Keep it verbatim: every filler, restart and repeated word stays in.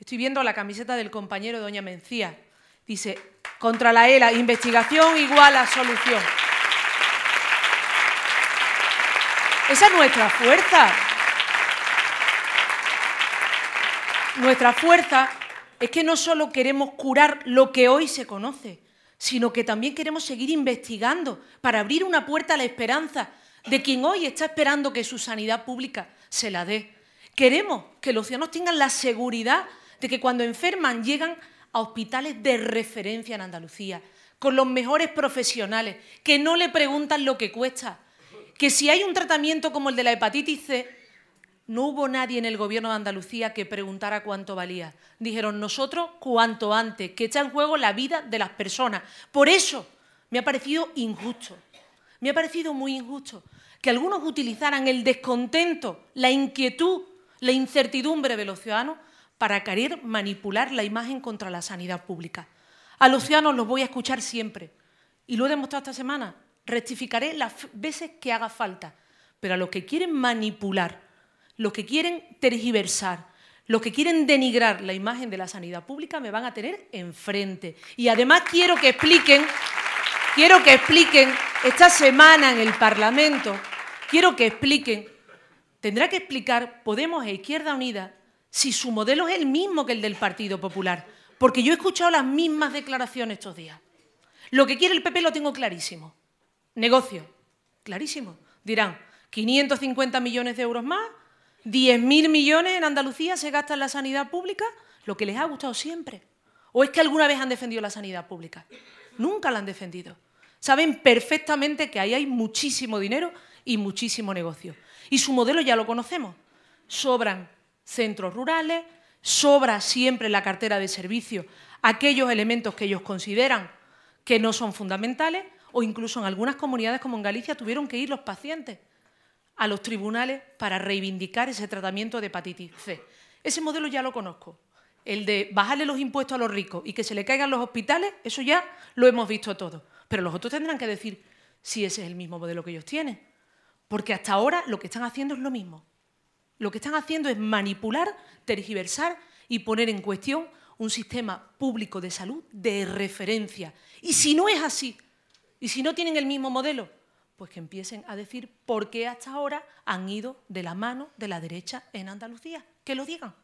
Estoy viendo la camiseta del compañero de doña Mencía. Dice, contra la ELA, investigación igual a solución. Esa es nuestra fuerza. Nuestra fuerza es que no solo queremos curar lo que hoy se conoce, sino que también queremos seguir investigando para abrir una puerta a la esperanza de quien hoy está esperando que su sanidad pública se la dé. Queremos que los ciudadanos tengan la seguridad de que cuando enferman llegan a hospitales de referencia en Andalucía, con los mejores profesionales, que no le preguntan lo que cuesta, que si hay un tratamiento como el de la hepatitis C, no hubo nadie en el Gobierno de Andalucía que preguntara cuánto valía. Dijeron nosotros cuanto antes, que está en juego la vida de las personas. Por eso me ha parecido injusto, me ha parecido muy injusto que algunos utilizaran el descontento, la inquietud, la incertidumbre de los ciudadanos para querer manipular la imagen contra la sanidad pública. A los ciudadanos los voy a escuchar siempre, y lo he demostrado esta semana. Rectificaré las veces que haga falta, pero a los que quieren manipular, los que quieren tergiversar, los que quieren denigrar la imagen de la sanidad pública me van a tener enfrente. Y además quiero que expliquen, quiero que expliquen esta semana en el Parlamento, quiero que expliquen, tendrá que explicar Podemos e Izquierda Unida si su modelo es el mismo que el del Partido Popular, porque yo he escuchado las mismas declaraciones estos días. Lo que quiere el P P lo tengo clarísimo. Negocio, clarísimo. Dirán, quinientos cincuenta millones de euros más, diez mil millones en Andalucía se gastan en la sanidad pública, lo que les ha gustado siempre. ¿O es que alguna vez han defendido la sanidad pública? Nunca la han defendido. Saben perfectamente que ahí hay muchísimo dinero y muchísimo negocio. Y su modelo ya lo conocemos. Sobran centros rurales, sobra siempre en la cartera de servicios aquellos elementos que ellos consideran que no son fundamentales, o incluso en algunas comunidades como en Galicia tuvieron que ir los pacientes a los tribunales para reivindicar ese tratamiento de hepatitis C. Ese modelo ya lo conozco. El de bajarle los impuestos a los ricos y que se le caigan los hospitales, eso ya lo hemos visto todos. Pero los otros tendrán que decir si ese es el mismo modelo que ellos tienen. Porque hasta ahora lo que están haciendo es lo mismo. Lo que están haciendo es manipular, tergiversar y poner en cuestión un sistema público de salud de referencia. Y si no es así, y si no tienen el mismo modelo, pues que empiecen a decir por qué hasta ahora han ido de la mano de la derecha en Andalucía. Que lo digan.